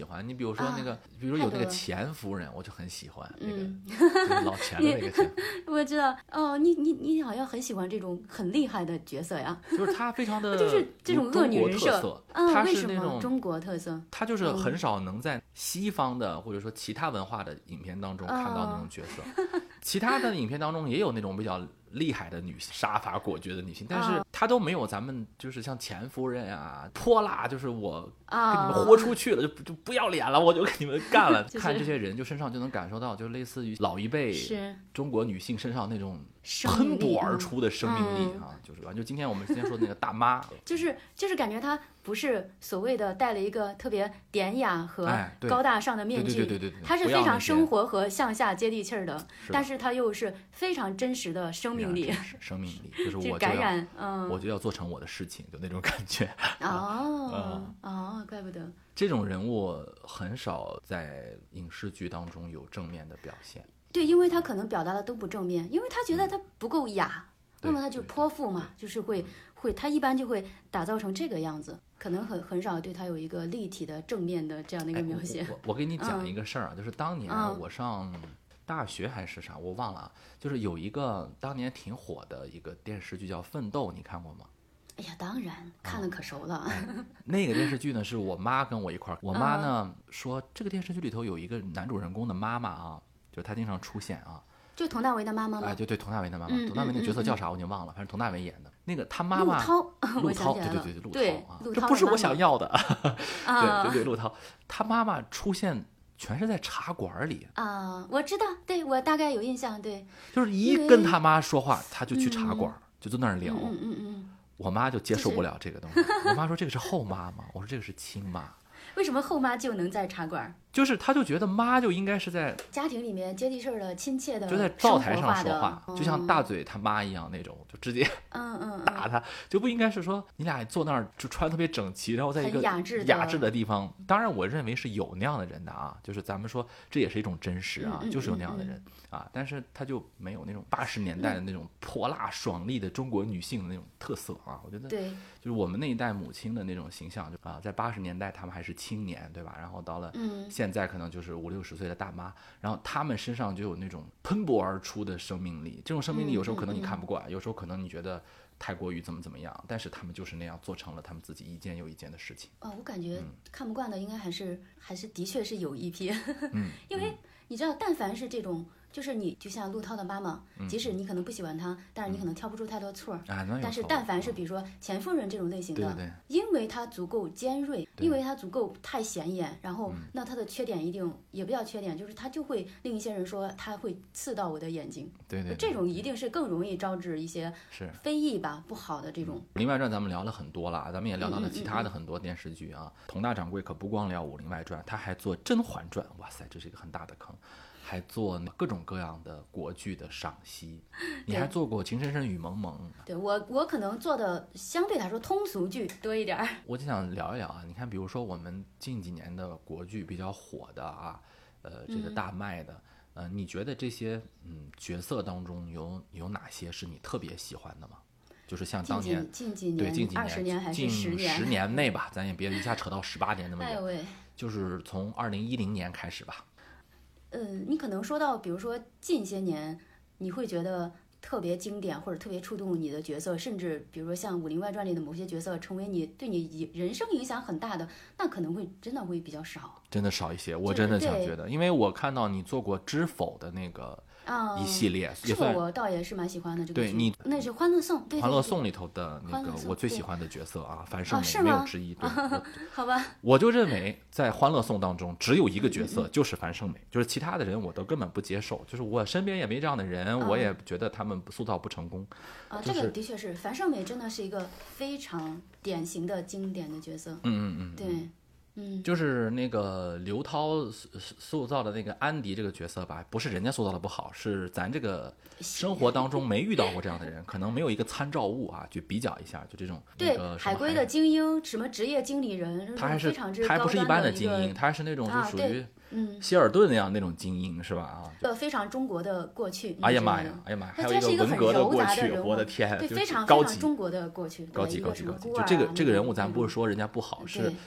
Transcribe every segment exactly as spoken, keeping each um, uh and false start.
喜欢。你比如说那个， 啊、 比如说有那个钱夫人，我就很喜欢、 嗯、 那个就是老钱的那个钱夫人。 我知道哦，你你你好像很喜欢这种很厉害的角色呀， 就是她非常的就是这种恶女人设， 嗯， 她是那种中国特色， 她就是很少能在西方的、嗯、或者说其他文化的影片当中看到那种角色。哦、其他的影片当中也有那种比较厉害的女性，杀伐果决的女性，但是她都没有咱们就是像钱夫人啊、泼辣，就是我给你们豁出去了，就就不要脸了，我就给你们干了。就是、看这些人就身上就能感受到，就类似于老一辈中国女性身上那种喷薄而出的生命力啊，就是吧？就今天我们之前说的那个大妈， 就是就是感觉她不是所谓的戴了一个特别典雅和高大上的面具， 对对对对对， 她是非常生活和向下接地气儿的，但是她又是非常真实的生命力， 生命力就是我就感染，嗯， 我就要做成我的事情，就那种感觉。 哦、嗯、哦，怪不得这种人物很少在影视剧当中有正面的表现。 对，因为他可能表达的都不正面，因为他觉得他不够雅，嗯、那么他就泼妇嘛，就是会会，他一般就会打造成这个样子，可能很很少对他有一个立体的正面的这样的一个描写。 哎、我 我, 我给你讲一个事儿啊、嗯，就是当年我上大学还是啥，我忘了，就是有一个当年挺火的一个电视剧叫《奋斗》，你看过吗？ 哎呀，当然看得可熟了、 哎。那个电视剧呢，是我妈跟我一块儿，我妈呢、嗯、说这个电视剧里头有一个男主人公的妈妈啊。就是他经常出现啊， 就佟大为的妈妈吗？ 哎，对对，佟大为的妈妈， 嗯、 佟大为那个角色叫啥我已经忘了，反正佟大为演的那个他妈妈陆涛， 陆涛，对对对，陆涛啊，这不是我想要的， 啊、 对对对，陆涛，他妈妈出现全是在茶馆里啊，我知道，对我大概有印象，对， 就是一跟他妈说话，他就去茶馆、嗯、就坐那儿聊， 嗯嗯嗯， 我妈就接受不了这个东西，我妈说这个是后妈吗？我说这个是亲妈。 为什么后妈就能在茶馆？ 就是他就觉得妈就应该是在家庭里面接地气儿的、亲切的， 就在灶台上说话， 嗯、 就像大嘴他妈一样那种，就直接嗯嗯打他，就不应该是说你俩坐那儿就穿特别整齐，然后在一个雅致雅致的地方。当然，我认为是有那样的人的啊，就是咱们说这也是一种真实啊， 嗯嗯、 就是有那样的人啊，但是他就没有那种八十年代的那种泼辣爽利的中国女性的那种特色啊。我觉得对， 就是我们那一代母亲的那种形象，就啊，在八十年代他们还是青年，对吧？然后到了现在可能就是五六十岁的大妈，然后他们身上就有那种喷薄而出的生命力。这种生命力有时候可能你看不惯，有时候可能你觉得太过于怎么怎么样，但是他们就是那样做成了他们自己一件又一件的事情。 哦，我感觉看不惯的应该还是还是的确是有一批， 嗯， 因为你知道，但凡是这种。就是你就像陆涛的妈妈，即使你可能不喜欢她，但是你可能挑不出太多错儿、 嗯啊、 但是但凡是比如说钱夫人这种类型的， 对对对， 因为她足够尖锐，因为她足够太显眼，然后、嗯、那她的缺点一定也不叫缺点，就是她就会令一些人说她会刺到我的眼睛。 对 对, 对， 这种一定是更容易招致一些非议吧，不好的这种。 《武林外传》咱们聊了很多了，咱们也聊到了其他的很多电视剧啊。佟、嗯嗯嗯、大掌柜可不光聊《武林外传》，他还做《甄嬛传》，哇塞，这是一个很大的坑。还做各种各样的国剧的赏析，你还做过《情深深雨蒙蒙》。 对，我我可能做的相对来说通俗剧多一点。 我就想聊一聊啊，你看，比如说我们近几年的国剧比较火的啊，呃，这个大卖的，嗯、呃，你觉得这些嗯角色当中有有哪些是你特别喜欢的吗？就是像当年近几年， 对近几年， 二十年还是十年，十年内吧，咱也别一下扯到十八年那么远。 哎喂， 就是从二零一零年开始吧。 嗯，你可能说到，比如说近些年，你会觉得特别经典或者特别触动你的角色，甚至比如说像《武林外传》里的某些角色，成为你对你人生影响很大的，那可能会真的会比较少， 真的少一些。我真的想觉得，因为我看到你做过《知否》的那个一系列， 嗯、是否我倒也是蛮喜欢的这个剧。 对你那是《欢乐颂》，对对对，《 欢乐颂》里头的那个我最喜欢的角色啊，樊胜美、 哦、 没有之一。对， 好吧， 我就认为在《欢乐颂》当中只有一个角色，就是樊胜美，就是其他的人我都根本不接受，就是我身边也没这样的人， 嗯、 我也觉得他们塑造不成功。 啊， 就是、 这个的确是樊胜美，真的是一个非常典型的经典的角色。 嗯嗯嗯， 对。嗯， 就是那个刘涛塑造的那个安迪这个角色吧，不是人家塑造的不好，是咱这个生活当中没遇到过这样的人，可能没有一个参照物啊，去比较一下，就这种。 对， 那个、 海归的精英，什么职业经理人， 他还是他还不是一般的精英，他还是那种就属于嗯希尔顿那样那种精英，是吧？啊， 呃，非常中国的过去。 哎呀妈呀，哎呀妈呀，还有一个文革的过去，我的天， 对，非常高级中国的过去， 高级高级高级。 就这个这个人物，咱不是说人家不好，是。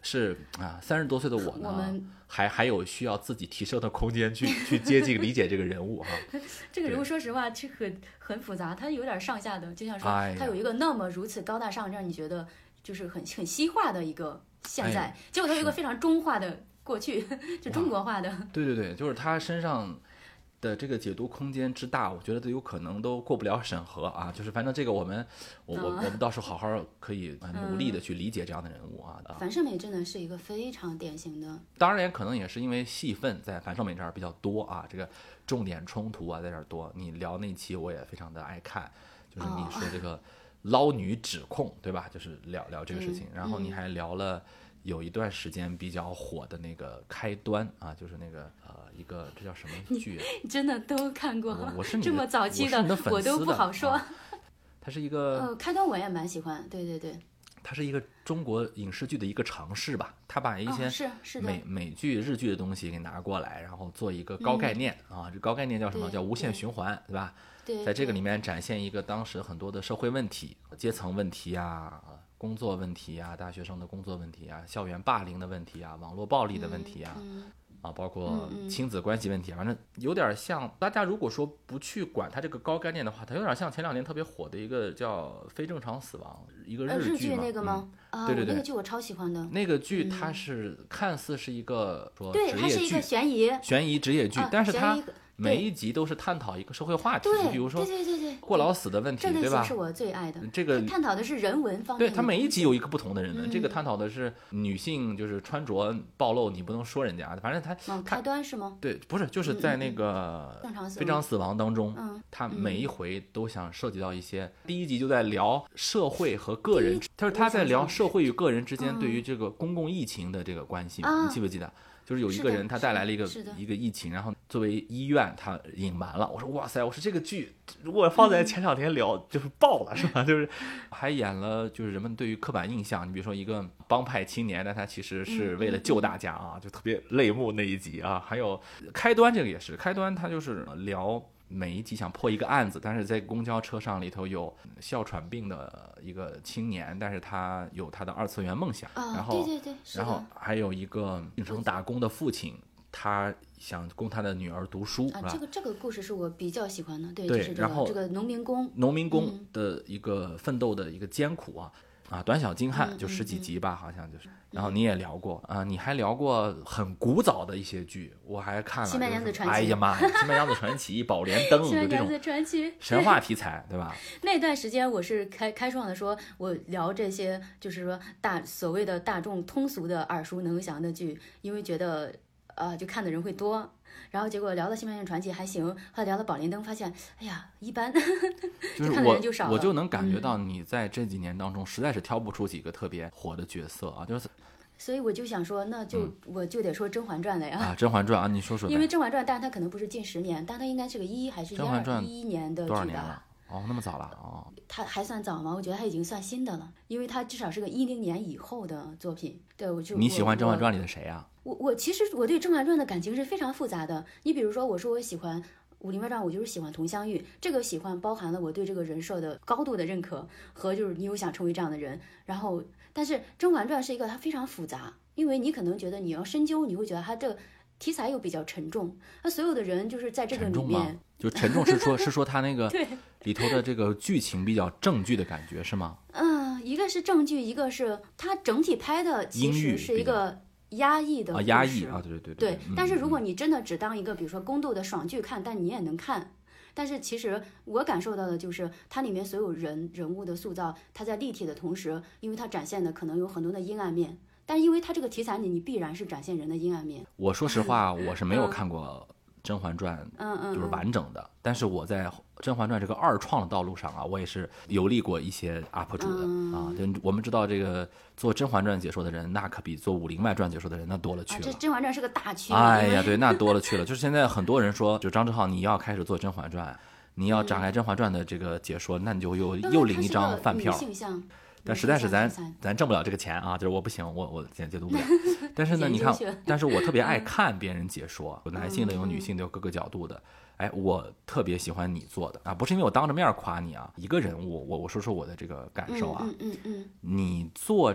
是啊，三十多岁的我呢， 我们还还有需要自己提升的空间去去接近理解这个人物哈。 这个人物说实话是很很复杂，他有点上下的，就像说哎呀他有一个那么如此高大上，让你觉得就是很很西化的一个现在， 哎、 结果他有一个非常中化的过去，就中国化的。 对对对，就是他身上的这个解读空间之大，我觉得都有可能都过不了审核啊。就是反正这个我们，我我、 嗯、 我们到时候好好可以努力的去理解这样的人物啊。 樊胜美真的是一个非常典型的， 当然也可能也是因为戏份在樊胜美这儿比较多啊，这个重点冲突啊在这儿多。你聊那期我也非常的爱看，就是你说这个捞女指控，对吧？就是聊聊这个事情， 嗯、 然后你还聊了。有一段时间比较火的那个开端啊，就是那个呃一个这叫什么剧、啊？ 你真的都看过？ 我, 我是你这么早期的， 我, 的我都不好说。 啊、它是一个呃，开端我也蛮喜欢，对对对。 它是一个中国影视剧的一个尝试吧，他把一些哦、是是的美美剧、日剧的东西给拿过来，然后做一个高概念、嗯、啊，这高概念叫什么？叫无限循环， 对, 对吧？ 对， 在这个里面展现一个当时很多的社会问题、阶层问题啊。工作问题啊，大学生的工作问题啊，校园霸凌的问题啊，网络暴力的问题啊， 嗯嗯、 啊，包括亲子关系问题啊，反正有点像。大家如果说不去管它这个高概念的话，它有点像前两年特别火的一个叫《非正常死亡》，一个日剧嘛。 那个吗？ 嗯、 啊， 对对对， 那个剧我超喜欢的。 那个剧它是看似是一个说对， 职业剧， 它是一个悬疑悬疑职业剧， 啊、 但是它每一集都是探讨一个社会话题， 对， 比如说对对对对过劳死的问题，对吧？ 这是我最爱的。 这个探讨的是人文方面。 对，它每一集有一个不同的人文。 嗯、 这个探讨的是女性，就是穿着暴露，你不能说人家，反正它、 嗯、开端是吗？ 对，不是，就是在那个非常死亡当中， 嗯， 他每一回都想涉及到一些。嗯、第一集就在聊社会和个人，他说他在聊社会与个人之间对于这个公共疫情的这个关系， 嗯、 你记不记得？就是有一个人他带来了一个一个疫情，然后作为医院他隐瞒了。我说哇塞，我说这个剧如果放在前两天聊、嗯、就是爆了是吧？就是还演了就是人们对于刻板印象，你比如说一个帮派青年，但他其实是为了救大家啊， 嗯、 就特别泪目那一集啊。还有开端这个也是，开端他就是聊。每一集想破一个案子，但是在公交车上里头有哮喘病的一个青年，但是他有他的二次元梦想， 啊、 然后对对对， 然后还有一个进城打工的父亲，他想供他的女儿读书， 啊，这个这个故事是我比较喜欢的，对， 对， 就是这个、 然后这个农民工， 农民工的一个奋斗的一个艰苦啊。啊，短小精悍，就十几集吧， 嗯、 好像就是。然后你也聊过啊，你还聊过很古早的一些剧，我还看了。 西门娘子传奇。 哎呀妈呀，西门娘子传奇、宝莲灯， 西门娘子传奇， 神话题材，对吧？ 那段时间我是开开创的说，我聊这些就是说大所谓的大众通俗的耳熟能详的剧，因为觉得呃就看的人会多。然后结果聊到《西门娘子传奇》还行，后来聊到《宝莲灯》，发现哎呀一般， 就是看的人就少了。 我就能感觉到你在这几年当中实在是挑不出几个特别火的角色啊，就是。 所以我就想说，那就、嗯、我就得说《甄嬛传》了呀。 啊，《甄嬛传》啊，你说说。 因为《甄嬛传》，但它可能不是近十年，但它应该是个一还是一二一一年的剧吧？ 多少年了？哦，那么早了哦。 它还算早吗？我觉得它已经算新的了，因为它至少是个一零年以后的作品。对，我就你喜欢《甄嬛传》里的谁啊？ 我我其实我对《甄嬛传》的感情是非常复杂的。你比如说，我说我喜欢《武林外传》，我就是喜欢佟湘玉，这个喜欢包含了我对这个人设的高度的认可和就是你有想成为这样的人。然后，但是《甄嬛传》是一个它非常复杂，因为你可能觉得你要深究，你会觉得它这个题材又比较沉重。那所有的人就是在这个里面， 就沉重是说是说它那个对里头的这个剧情比较正剧的感觉是吗？ 嗯，一个是正剧，一个是它整体拍的其实是一个压抑的故事， 啊，压抑啊，对对对对。但是如果你真的只当一个比如说宫斗的爽剧看，但你也能看。但是其实我感受到的就是它里面所有人人物的塑造，它在立体的同时，因为它展现的可能有很多的阴暗面，但因为它这个题材你你必然是展现人的阴暗面。 我说实话，我是没有看过《甄嬛传》 嗯嗯， 就是完整的，嗯嗯嗯，但是我在《甄嬛传》这个二创的道路上啊，我也是游历过一些 U P 主的、嗯、啊。就我们知道这个做《甄嬛传》解说的人，那可比做《武林外传》解说的人那多了去了。啊、 这《甄嬛传》是个大区。 哎呀，对，那多了去了。就是现在很多人说，就张志浩，你要开始做《甄嬛传》，你要展开《甄嬛传》的这个解说，嗯、那你就又又领一张饭票。但实在是咱咱挣不了这个钱啊，就是我不行，我我解解读不了。但是呢，你看，但是我特别爱看别人解说，有男性的，有女性的，有各个角度的。哎，我特别喜欢你做的啊，不是因为我当着面夸你啊，一个人物，我我说说我的这个感受啊。 嗯嗯嗯。 你做这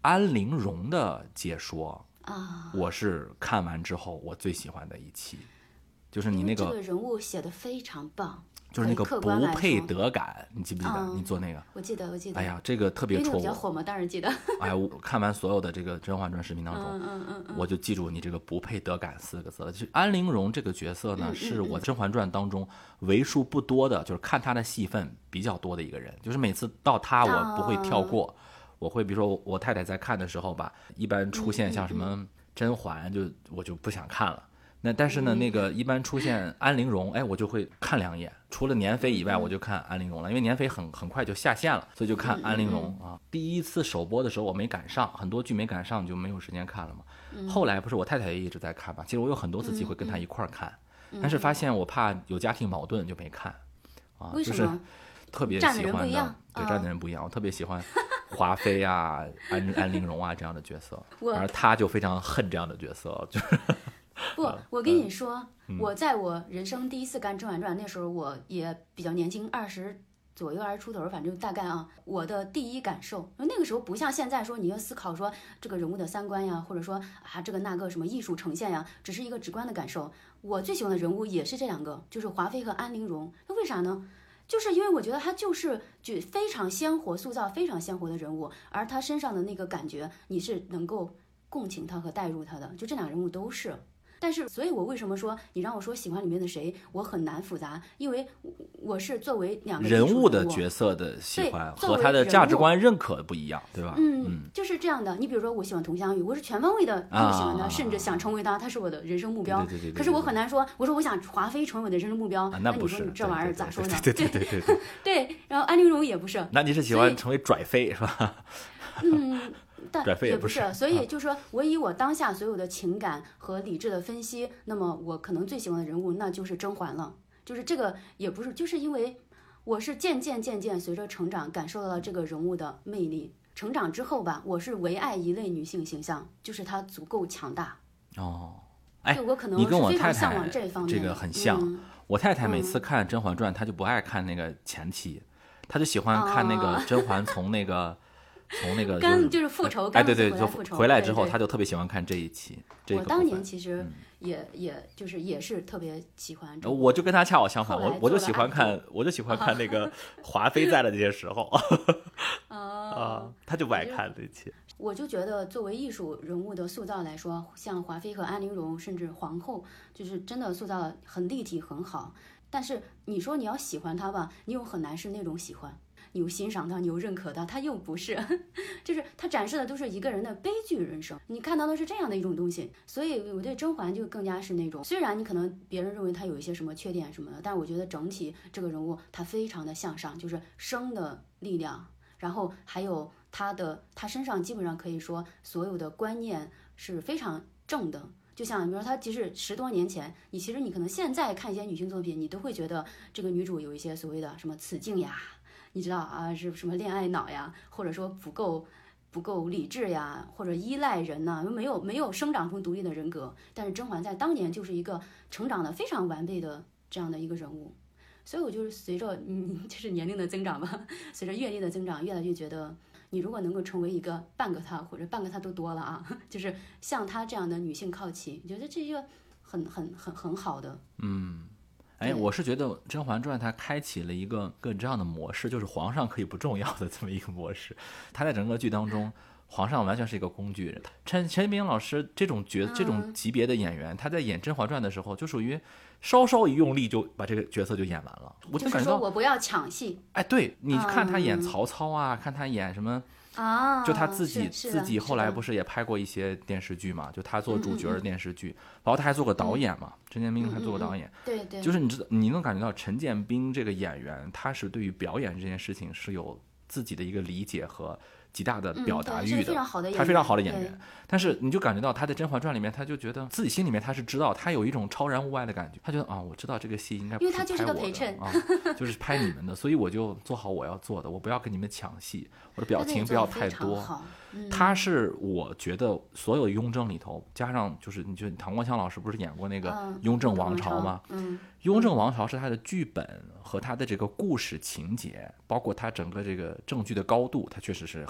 安陵容的解说啊， 我是看完之后我最喜欢的一期，就是你那个这个人物写的非常棒。 就是那个不配得感，你记不记得、嗯、你做那个？ 我记得，我记得。 哎呀，这个特别戳我， 比较火嘛，当然记得。 哎，我看完所有的这个《甄嬛传》视频当中， 嗯嗯嗯嗯、 我就记住你这个不配得感四个字了。就安陵容这个角色呢， 嗯嗯嗯是我《甄嬛传》当中为数不多的，就是看她的戏份比较多的一个人。就是每次到她，我不会跳过，哦、我会比如说我太太在看的时候吧，一般出现像什么甄嬛，就我就不想看了。那但是呢，那个一般出现安陵容，哎，我就会看两眼。除了年妃以外，我就看安陵容了，因为年妃很很快就下线了，所以就看安陵容啊。第一次首播的时候我没赶上，很多剧没赶上就没有时间看了嘛。后来不是我太太也一直在看嘛，其实我有很多次机会跟她一块儿看，但是发现我怕有家庭矛盾就没看啊。就是特别喜欢的，对，站的人不一样，我特别喜欢华妃啊、安安陵容啊这样的角色，而她就非常恨这样的角色，就是。 不，我跟你说、嗯，我在我人生第一次看《甄嬛传》那时候，我也比较年轻，二十左右，二十出头，反正大概啊，我的第一感受，那个时候不像现在说你要思考说这个人物的三观呀，或者说啊这个那个什么艺术呈现呀，只是一个直观的感受。我最喜欢的人物也是这两个，就是华妃和安陵容。那为啥呢？就是因为我觉得他就是就非常鲜活，塑造非常鲜活的人物，而他身上的那个感觉，你是能够共情他和带入他的，就这两人物都是。但是，所以我为什么说你让我说喜欢里面的谁，我很难复杂，因为我是作为两个人物的角色的喜欢和他的价值观认可不一样，对吧？ 嗯，嗯就是这样的。你比如说，我喜欢佟湘玉，我是全方位的那么喜欢他、啊，甚至想成为他，他是我的人生目标。 对对对对对对， 可是我很难说，我说我想华妃成为我的人生目标， 啊、那不是。 那你说你这玩意儿咋说呢？ 对对对对对对。 对，然后安陵容也不是。 那你是喜欢成为拽妃是吧？ 嗯。但也不是， 所以就是说我以我当下所有的情感和理智的分析，那么我可能最喜欢的人物那就是甄嬛了。就是这个也不是，就是因为我是渐渐渐渐随着成长感受到了这个人物的魅力。成长之后吧，我是唯爱一类女性形象，就是她足够强大。 哦，哎， 我可能你跟我太太这方面这个很像。 嗯、 我太太每次看《甄嬛传》，她就不爱看那个前期，她就喜欢看那个甄嬛从那个。从那个就是就是复仇， 哎对对，就回来之后， 对对他就特别喜欢看这一期。这个我当年其实也、嗯、也就是也是特别喜欢。 我就跟他恰好相反，我我就喜欢看，我就喜欢看那个华妃在的那些时候。啊，他就不爱看这一期。 我就觉得，作为艺术人物的塑造来说，像华妃和安陵容，甚至皇后，就是真的塑造的很立体，很好。但是你说你要喜欢他吧，你又很难是那种喜欢。你又欣赏他，你又认可他，他又不是，就是他展示的都是一个人的悲剧人生，你看到的是这样的一种东西。所以我对甄嬛就更加是那种，虽然你可能别人认为他有一些什么缺点什么的，但我觉得整体这个人物他非常的向上，就是生的力量，然后还有他的他身上基本上可以说所有的观念是非常正的。就像比如说他其实十多年前，你其实你可能现在看一些女性作品，你都会觉得这个女主有一些所谓的什么雌竞呀，你知道啊，是什么恋爱脑呀，或者说不够不够理智呀，或者依赖人呐、啊，没有没有生长出独立的人格。但是甄嬛在当年就是一个成长的非常完备的这样的一个人物，所以我就是随着嗯，就是年龄的增长吧，随着阅历的增长，越来越觉得，你如果能够成为一个半个她，或者半个她都多了啊，就是像她这样的女性靠齐，我觉得这一个很很很很好的， 嗯。哎，我是觉得《甄嬛传》它开启了一个个这样的模式，就是皇上可以不重要的这么一个模式。他在整个剧当中，皇上完全是一个工具人。陈陈一鸣老师这种角这种级别的演员，他在演《甄嬛传》的时候，就属于稍稍一用力就把这个角色就演完了。我就感觉到、 就是、说我不要抢戏。 哎，对，你看他演曹操啊，嗯、看他演什么。 啊， 就他自己是自己后来不是也拍过一些电视剧嘛？就他做主角的电视剧，包括他还做过导演嘛。陈建斌还做过导演， 嗯嗯嗯对对， 就是你知道，你能感觉到陈建斌这个演员，他是对于表演这件事情是有自己的一个理解和极大的表达欲的， 嗯、非常好的他非常好的演员。但是你就感觉到他在《甄嬛传》里面，他就觉得自己心里面他是知道，他有一种超然物外的感觉。他觉得啊，我知道这个戏应该不是拍我的，因为他就是个陪衬啊，就是拍你们的，所以我就做好我要做的，我不要跟你们抢戏，我的表情不要太多。 嗯、 他是我觉得所有雍正里头，加上就是你就唐国强老师不是演过那个《雍正王朝》吗？ 嗯，嗯雍正王朝是他的剧本和他的这个故事情节，包括他整个这个证据的高度，他确实是很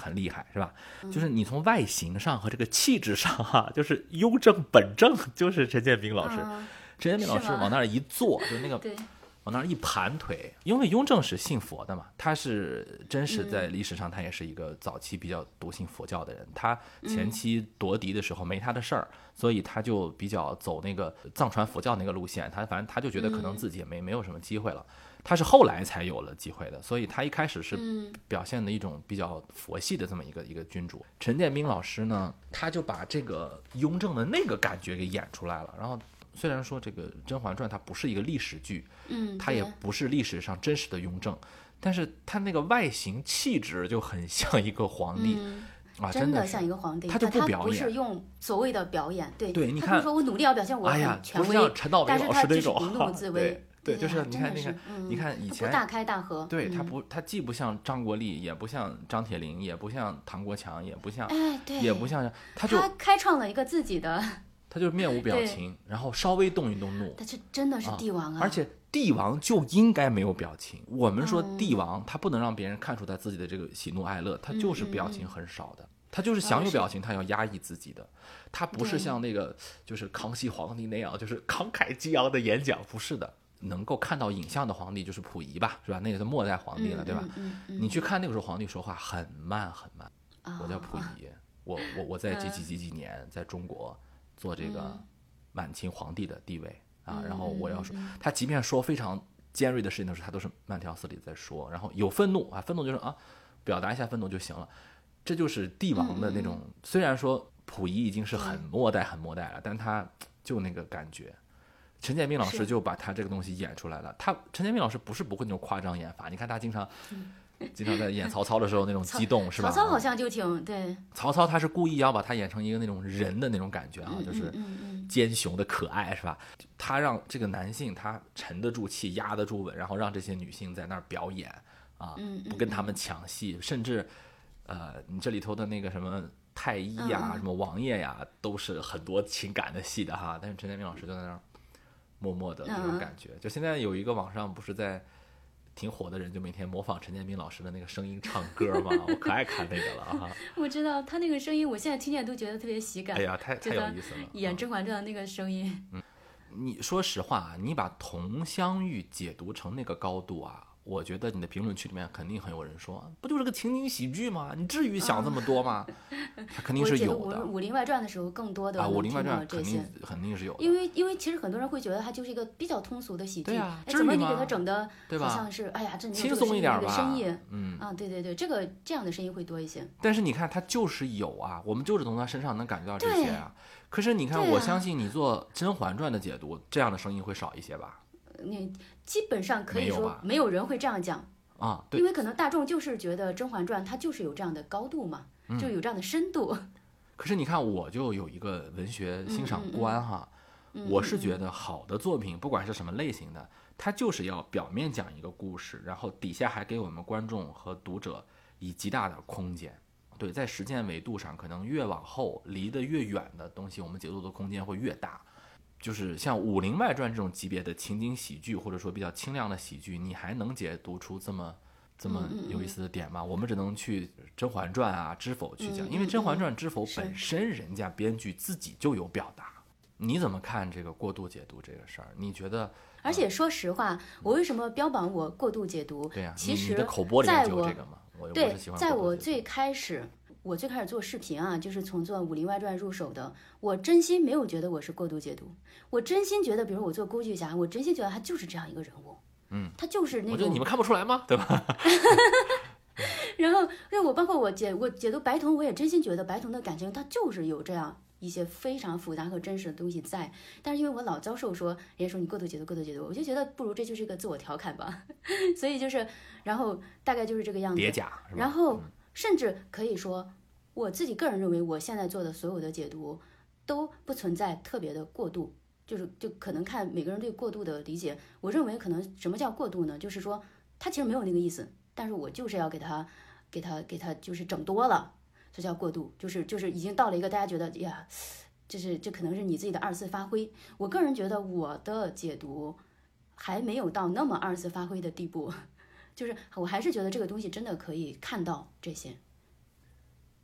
很厉害，是吧？就是你从外形上和这个气质上哈、啊，就是雍正本正，就是陈建斌老师。 嗯、 陈建斌老师往那儿一坐，就是那个往那儿一盘腿，因为雍正是信佛的嘛，他是真实在历史上他也是一个早期比较笃信佛教的人，他前期夺嫡的时候没他的事儿，所以他就比较走那个藏传佛教那个路线，他反正他就觉得可能自己也没没有什么机会了。他是后来才有了机会的，所以他一开始是表现的一种比较佛系的这么一个一个君主。陈建斌老师呢，他就把这个雍正的那个感觉给演出来了。然后虽然说这个《甄嬛传》它不是一个历史剧， 嗯， 它也不是历史上真实的雍正，但是他那个外形气质就很像一个皇帝。 嗯啊， 真的像一个皇帝， 他就不表演， 他不是用所谓的表演，对对，你看， 他不是说我努力要表现我很权威， 哎、像陈道明老师那种， 但是他就是不怒自威， 对，对就是你看，你看， 嗯、 你看以前不大开大合， 对他不，他既不像张国立，也不像张铁林，也不像唐国强，也不像， 哎，对， 也不像，他就他开创了一个自己的， 他就面无表情，然后稍微动一动怒， 他这真的是帝王啊， 而且帝王就应该没有表情。我们说帝王，他不能让别人看出他自己的这个喜怒哀乐，他就是表情很少的。 嗯他就是想有表情，他要压抑自己的，他不是像那个就是康熙皇帝那样，就是慷慨激昂的演讲，不是的。能够看到影像的皇帝就是溥仪吧，是吧？那个是末代皇帝了， 嗯、 对吧、 嗯嗯嗯？ 你去看那个时候皇帝说话很慢很慢。 哦、 我叫溥仪，我我我在几几几几年在中国做这个满清皇帝的地位、嗯、啊，然后我要说，他即便说非常尖锐的事情的时候，他都是慢条斯理在说，然后有愤怒啊，愤怒就是啊，表达一下愤怒就行了。这就是帝王的那种，嗯、虽然说溥仪已经是很末代很末代了，但他就那个感觉。陈建斌老师就把他这个东西演出来了。他陈建斌老师不是不会那种夸张演法，你看他经常、嗯、经常在演曹操的时候那种激动，是吧？ 曹操好像就挺对。 曹操他是故意要把他演成一个那种人的那种感觉啊， 嗯、 就是奸雄的可爱，是吧？他让这个男性他沉得住气，压得住稳，然后让这些女性在那儿表演啊，不跟他们抢戏，甚至。呃，你这里头的那个什么太医呀、嗯、什么王爷呀，都是很多情感的戏的哈。但是陈建斌老师就在那儿默默的那种感觉。嗯、就现在有一个网上不是在挺火的人，就每天模仿陈建斌老师的那个声音唱歌嘛，我可爱看那个了哈。 我知道他那个声音，我现在听见都觉得特别喜感。 哎呀，太太有意思了。 演《甄嬛传》的那个声音。 嗯，你说实话，你把佟湘玉解读成那个高度啊。我觉得你的评论区里面肯定很有人说，不就是个情景喜剧吗？你至于想这么多吗？嗯、它肯定是有的。 《武林外传》的时候，更多的啊，《武林外传》肯定肯定是有的。 因为因为其实很多人会觉得它就是一个比较通俗的喜剧， 对啊， 哎，怎么你给它整的对吧？ 好像是哎呀，这轻松一点吧， 深意， 嗯啊，对对对，这个这样的声音会多一些。 但是你看，它就是有啊，我们就是从他身上能感觉到这些啊。可是你看，我相信你做《甄嬛传》的解读，这样的声音会少一些吧？ 你基本上可以说没有人会这样讲。 啊，对， 因为可能大众就是觉得《甄嬛传》它就是有这样的高度嘛，嗯、就有这样的深度。 可是你看，我就有一个文学欣赏观哈， 嗯嗯嗯、 我是觉得好的作品，不管是什么类型的，它就是要表面讲一个故事，然后底下还给我们观众和读者以极大的空间。对，在时间维度上，可能越往后离得越远的东西，我们解读的空间会越大。就是像《武林外传》这种级别的情景喜剧，或者说比较清亮的喜剧，你还能解读出这么这么有意思的点吗？嗯嗯嗯我们只能去《甄嬛传》啊、《知否》去讲，嗯嗯嗯因为《甄嬛传》《知否》本身人家编剧自己就有表达。你怎么看这个过度解读这个事儿？你觉得？ 而且说实话，嗯、我为什么标榜我过度解读？ 对呀、啊， 其实你的口播里面就有这个嘛。我对， 我是喜欢在我最开始。我最开始做视频啊，就是从做《武林外传》入手的。我真心没有觉得我是过度解读，我真心觉得，比如我做郭巨侠，我真心觉得他就是这样一个人物， 嗯， 他就是那种。 我觉得你们看不出来吗？对吧？ 然后，对我包括我解我解读白瞳，我也真心觉得白瞳的感情，他就是有这样一些非常复杂和真实的东西在。但是因为我老遭受说，人家说你过度解读，过度解读，我就觉得不如这就是一个自我调侃吧。所以就是，然后大概就是这个样子。 叠加， 然后。甚至可以说，我自己个人认为，我现在做的所有的解读都不存在特别的过度，就是就可能看每个人对过度的理解。我认为可能什么叫过度呢？就是说他其实没有那个意思，但是我就是要给他给他给他就是整多了，这叫过度，就是就是已经到了一个大家觉得呀，就是这可能是你自己的二次发挥。我个人觉得我的解读还没有到那么二次发挥的地步。就是我还是觉得这个东西真的可以看到这些。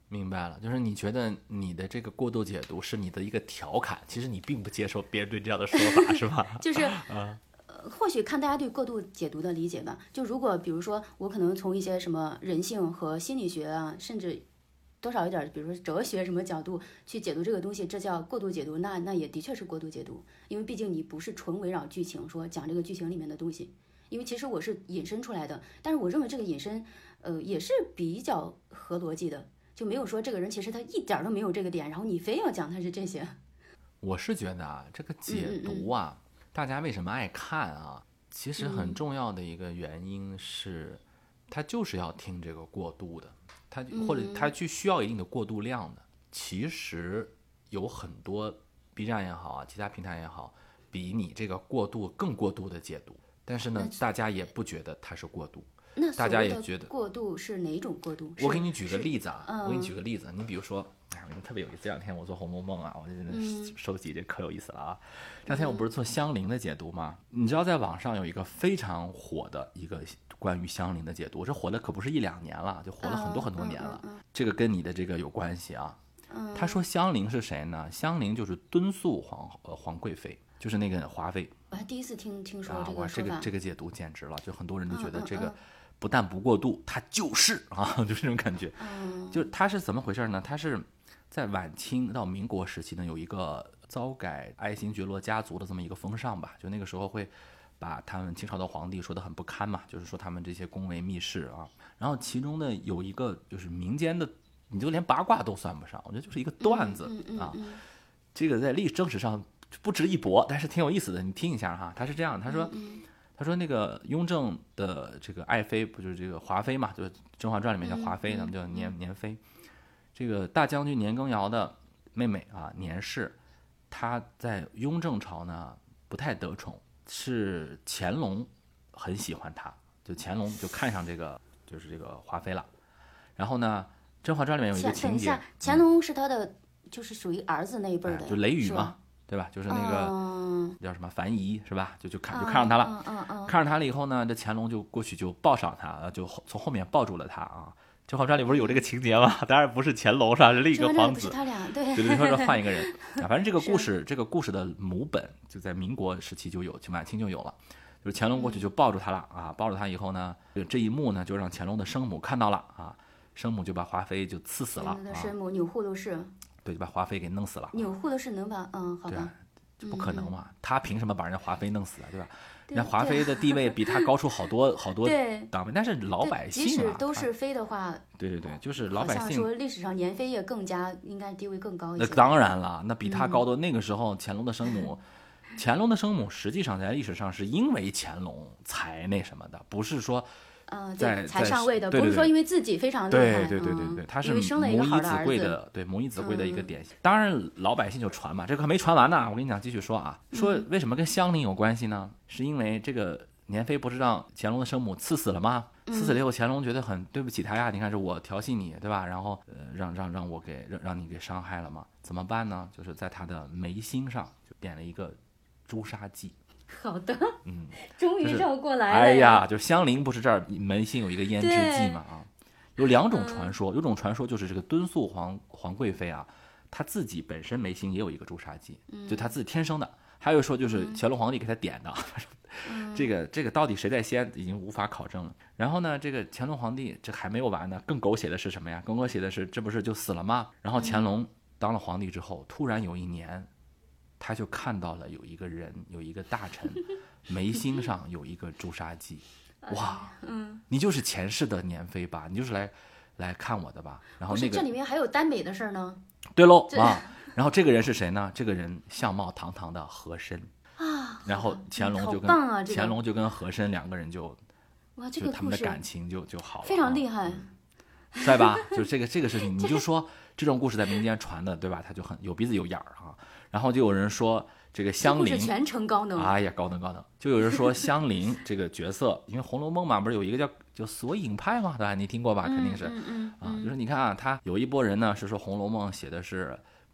明白了，就是你觉得你的这个过度解读是你的一个调侃，其实你并不接受别人对这样的说法，是吧？ 就是，呃，或许看大家对过度解读的理解吧。就如果比如说我可能从一些什么人性和心理学啊，甚至多少有点，比如说哲学什么角度去解读这个东西，这叫过度解读，那那也的确是过度解读，因为毕竟你不是纯围绕剧情说讲这个剧情里面的东西，因为其实我是引申出来的，但是我认为这个引申，呃，也是比较合逻辑的。就没有说这个人其实他一点都没有这个点，然后你非要讲他是这些。 我是觉得啊，这个解读啊，嗯嗯嗯大家为什么爱看啊？其实很重要的一个原因是，他就是要听这个过渡的，他或者他去需要一定的过渡量的。其实有很多 B 站也好啊，其他平台也好，比你这个过渡更过度的解读，但是呢，大家也不觉得它是过渡。 那大家也觉得过度是哪种过渡？ 我给你举个例子啊， 嗯、 我给你举个例子，你比如说，哎，我特别有意思，这两天我做《红楼梦》啊，我就真的收集，这可有意思了啊。这两天我不是做香菱的解读吗？你知道在网上有一个非常火的一个关于香菱的解读，这火的可不是一两年了，就火了很多很多年了。 嗯嗯嗯、 这个跟你的这个有关系啊。他说香菱是谁呢？香菱就是敦肃皇呃皇贵妃，就是那个华妃。 我还第一次听听说这个、啊、这个这个解读简直了，就很多人都觉得这个。 嗯嗯嗯不但不过度，它就是啊，就是这种感觉。 嗯， 就它是怎么回事呢？它是在晚清到民国时期呢，有一个糟改爱新觉罗家族的这么一个风尚吧。就那个时候会把他们清朝的皇帝说得很不堪嘛，就是说他们这些宫闱秘事啊。然后其中呢有一个就是民间的，你就连八卦都算不上，我觉得就是一个段子、 嗯嗯嗯、 啊。这个在历史正史上不值一驳，但是挺有意思的，你听一下哈。他是这样，他说。 嗯他说那个雍正的这个爱妃不就是这个华妃嘛，就是《甄嬛传》里面叫华妃，咱们叫年年妃。这个大将军年羹尧的妹妹啊，年氏，她在雍正朝呢不太得宠，是乾隆很喜欢她，就乾隆就看上这个就是这个华妃了。然后呢，《甄嬛传》里面有一个情节， 乾隆是他的、嗯、就是属于儿子那一辈的、 哎，就雷雨嘛。对吧？就是那个、 嗯、 叫什么樊仪是吧？就就看就看上他了， 嗯嗯嗯、 看上他了以后呢，这乾隆就过去就抱上他，就从后面抱住了他啊。《甄嬛传》里不是有这个情节吗？当然不是乾隆，是吧？是另一个皇子。 不是他俩，对对对，说是换一个人啊。反正这个故事，这个故事的母本就在民国时期就有，就晚清就有了。就是乾隆过去就抱住他了啊，抱住他以后呢，这一幕呢就让乾隆的生母看到了啊，生母就把华妃就刺死了啊。 生母钮祜禄氏。 对，就把华妃给弄死了。 钮祜禄氏能把嗯好吧。 这不可能嘛？他凭什么把人家华妃弄死啊？对吧？人家华妃的地位比他高出好多好多档位，但是老百姓啊， 即使都是妃的话， 对对对，就是老百姓。 好像说历史上年妃也更加应该地位更高一些。 那当然了，那比他高的、嗯、那个时候，乾隆的生母，乾隆的生母实际上在历史上是因为乾隆才那什么的，不是说。 呃， 在才上位的， 对对对， 不是说因为自己非常厉害， 对对对对对，他是母以子贵的，对母以子贵的一个典型。嗯、当然，老百姓就传嘛，这个还没传完呢。我跟你讲，继续说啊，说为什么跟香菱有关系呢？嗯、是因为这个年妃不是让乾隆的生母赐死了吗？刺死了以后，乾隆觉得很对不起他呀，你看是我调戏你，对吧？然后呃，让让让我给让让你给伤害了嘛，怎么办呢？就是在他的眉心上就点了一个朱砂剂。 好的， 嗯， 终于绕过来了。 哎呀，就香菱不是这儿眉心有一个胭脂剂嘛啊，有两种传说，有种传说就是这个敦肃皇皇贵妃啊，她自己本身眉心也有一个朱砂剂， 嗯、 就她自己天生的。还有说就是乾隆皇帝给她点的， 嗯、 这个这个到底谁在先已经无法考证了。然后呢，这个乾隆皇帝这还没有完呢，更狗血的是什么呀？更狗血的是这不是就死了吗？然后乾隆当了皇帝之后，突然有一年。他就看到了有一个人，有一个大臣，眉心上有一个朱砂剂，哇， 嗯， 你就是前世的年妃吧？你就是来来看我的吧？然后那个这里面还有耽美的事儿呢。 对喽啊，然后这个人是谁呢？这个人相貌堂堂的和珅啊， 然后乾隆就跟、 啊这个、 乾隆就跟和珅两个人就， 哇，这个就他们的感情就就好了， 非常厉害， 帅吧？就是这个这个事情，你就说这种故事在民间传的，对吧？他就很有鼻子有眼儿啊。然后就有人说这个香菱全程高能， 哎呀高能高能，就有人说香菱这个角色，因为《红楼梦》嘛，不是有一个叫叫索引派嘛，对吧？你听过吧？肯定是， 嗯嗯嗯、 啊，就是你看啊，他有一波人呢是说《红楼梦》写的是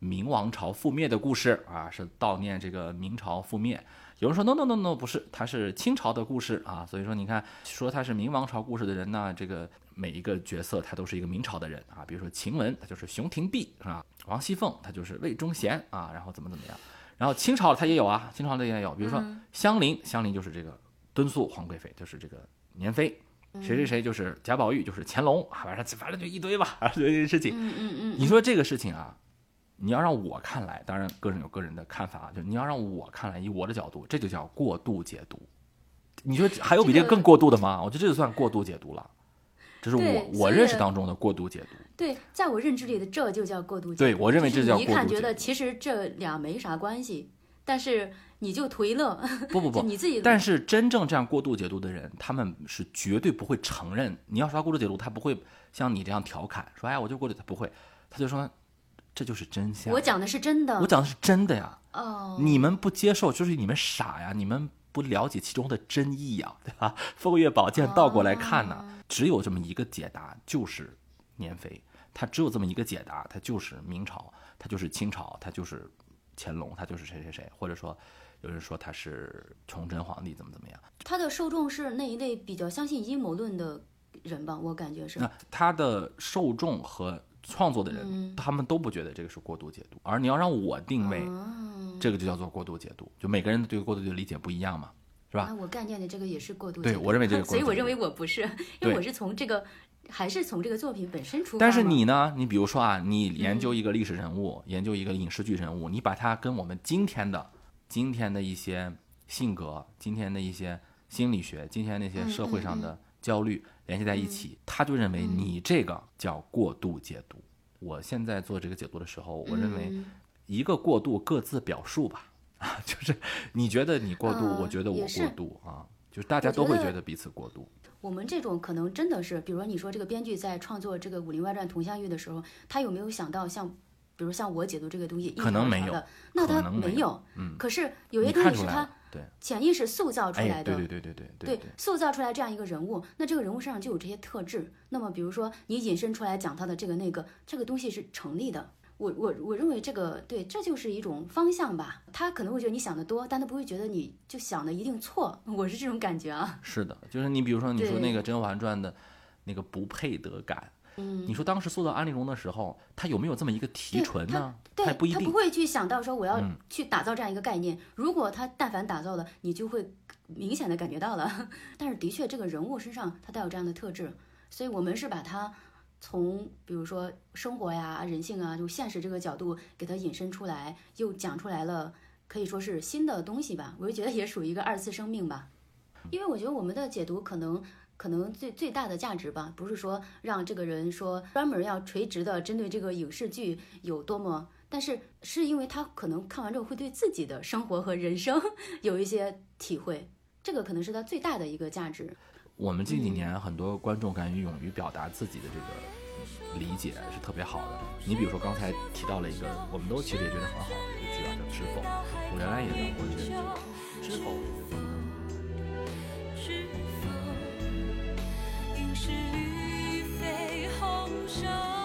明王朝覆灭的故事啊，是悼念这个明朝覆灭。有人说 no no no no 不是，它是清朝的故事啊。所以说你看，说它是明王朝故事的人呢，这个每一个角色他都是一个明朝的人啊。比如说晴雯，他就是熊廷弼啊；王熙凤，他就是魏忠贤啊。然后怎么怎么样，然后清朝他也有啊，清朝的也有，比如说香菱，香菱就是这个敦肃皇贵妃，就是这个年妃。谁谁谁就是贾宝玉，就是乾隆，反正反正就一堆吧，这些事情。 嗯嗯嗯， 你说这个事情啊，你要让我看来，当然个人有个人的看法啊，就你要让我看来，以我的角度，这就叫过度解读。你说还有比这个更过度的吗？这个、我觉得这就算过度解读了，这是我我认识当中的过度解读。 对，在我认知里的这就叫过度解读。 对，我认为这叫过度解读。 你一看觉得其实这俩没啥关系，但是你就图一乐。 不不不， 你自己。 但是真正这样过度解读的人，他们是绝对不会承认。你要说他过度解读，他不会像你这样调侃说，哎，我就过度，他不会，他就说这就是真相。 我讲的是真的， 我讲的是真的呀。 哦， 你们不接受，就是你们傻呀，你们不了解其中的真意呀，对吧？风月宝鉴倒过来看呢、啊，只有这么一个解答，就是年妃。他只有这么一个解答，他就是明朝，他就是清朝，他就是乾隆，他就是谁谁谁，或者说有人说他是崇祯皇帝，怎么怎么样。 他的受众是那一类比较相信阴谋论的人吧，我感觉是。 那他的受众和创作的人、嗯、他们都不觉得这个是过度解读，而你要让我定位、哦、这个就叫做过度解读，就每个人对过度的理解不一样嘛，是吧？ 啊、我概念的这个也是过度解读。 对，我认为这个过度解读。 所以我认为我不是，因为我是从这个还是从这个作品本身出发。 但是你呢，你比如说啊，你研究一个历史人物、嗯、研究一个影视剧人物，你把它跟我们今天的今天的一些性格，今天的一些心理学，今天那些社会上的焦虑、嗯嗯嗯联系在一起，他就认为你这个叫过度解读。我现在做这个解读的时候，我认为一个过度各自表述吧，啊，就是你觉得你过度，我觉得我过度啊，就是大家都会觉得彼此过度。 我们这种可能真的是，比如说你说这个编剧在创作这个《武林外传》佟湘玉的时候，他有没有想到像，比如像我解读这个东西， 可能没有， 那他没有，嗯，可是有些东西是他。 对， 潜意识塑造出来的， 哎、对对对对对对, 对，塑造出来这样一个人物，那这个人物身上就有这些特质。那么，比如说你引申出来讲他的这个那个，这个东西是成立的。我我我认为这个对，这就是一种方向吧。他可能会觉得你想得多，但他不会觉得你就想的一定错。我是这种感觉啊。 是的，就是你比如说你说那个《甄嬛传》的那个不配得感。 嗯， 你说当时塑造安陵容的时候，他有没有这么一个提纯呢？ 对， 他不一定， 他不会去想到说我要去打造这样一个概念。嗯、如果他但凡打造了，你就会明显的感觉到了。但是的确，这个人物身上他带有这样的特质，所以我们是把他从比如说生活呀、人性啊，就现实这个角度给他引申出来，又讲出来了，可以说是新的东西吧。我就觉得也属于一个二次生命吧，因为我觉得我们的解读可能。可能最最大的价值吧，不是说让这个人说专门要垂直的针对这个影视剧有多么，但是是因为他可能看完之后会对自己的生活和人生有一些体会，这个可能是他最大的一个价值。 我们近几年很多观众敢于勇于表达自己的这个理解是特别好的。你比如说刚才提到了一个，我们都其实也觉得很好的一个剧啊，叫《知否》。我原来也聊过这个《知否》。 是绿肥红瘦，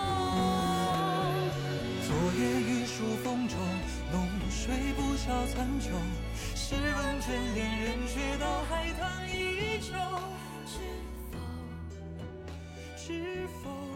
昨夜雨疏风中，浓睡不消残酒。试问卷帘人，却道海棠依旧。知否？知否？